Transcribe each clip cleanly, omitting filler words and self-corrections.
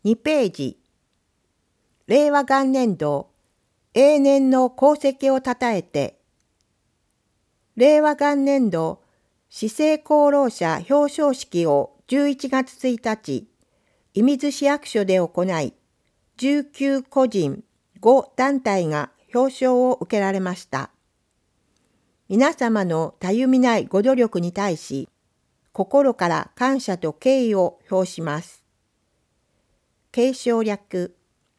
2ページ。令和元年度、永年の功績をたたえて。令和元年度、市政功労者表彰式を11月1日、射水市役所で行い、19個人、5団体が表彰を受けられました。皆様のたゆみないご努力に対し、心から感謝と敬意を表します。継承略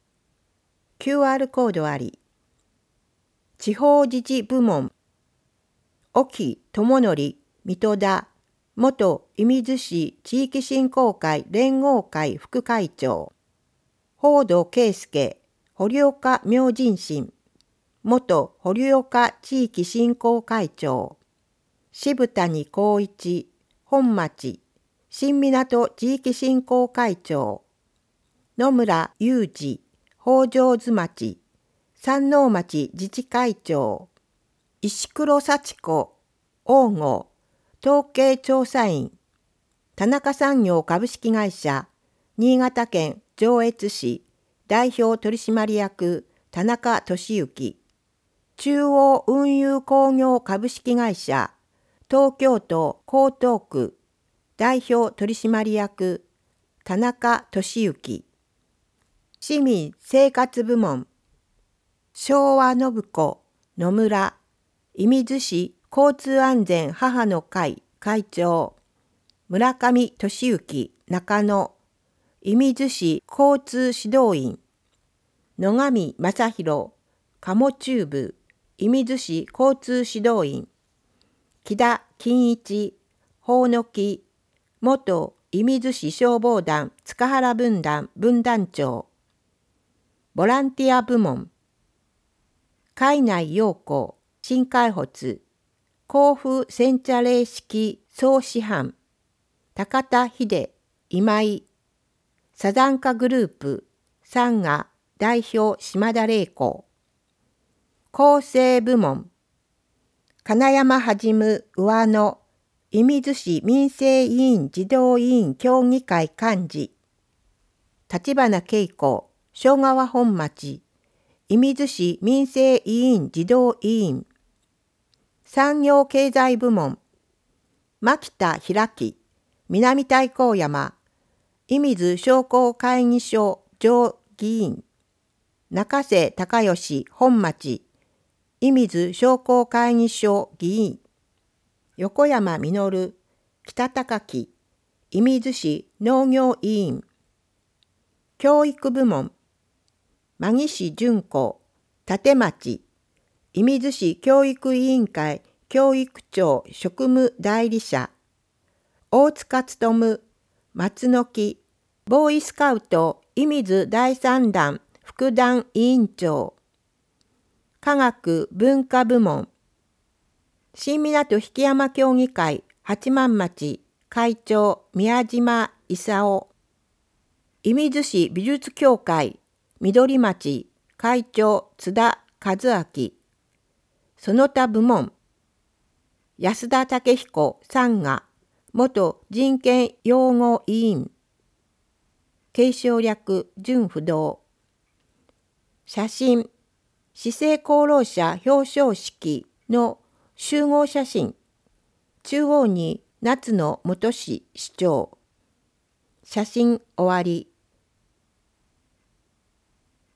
QR コードあり。地方自治部門沖智則水戸田元射水市地域振興会連合会副会長報道圭介堀岡明神神元堀岡地域振興会長渋谷光一本町新港地域振興会長野村雄二北条津町山王町自治会長石黒幸子王吾統計調査員田中産業株式会社新潟県上越市代表取締役田中俊之中央運輸工業株式会社東京都江東区代表取締役田中俊之市民生活部門昭和信子野村射水市交通安全母の会会長村上俊之中野射水市交通指導員野上正弘鴨中部射水市交通指導員木田金一法の木元射水市消防団塚原分団分団長ボランティア部門海内陽子新開発甲府煎茶霊式総師範高田秀今井サザンカグループサンガ代表島田玲子厚生部門金山はじむ上野射水市民生委員児童委員協議会幹事立花恵子庄川本町射水市民生委員児童委員産業経済部門牧田開き南太閤山射水商工会議所上議員中瀬隆義本町射水商工会議所議員横山実北高木射水市農業委員教育部門馬木市純子立町射水市教育委員会教育長職務代理者大塚勉松の木ボーイスカウト射水第3弾副団委員長科学文化部門新港引山協議会八幡町会長宮島勲射水市美術協会緑町会長津田和明その他部門安田武彦参賀元人権擁護委員継承略準不動写真市政功労者表彰式の集合写真中央に夏野元市市長写真終わり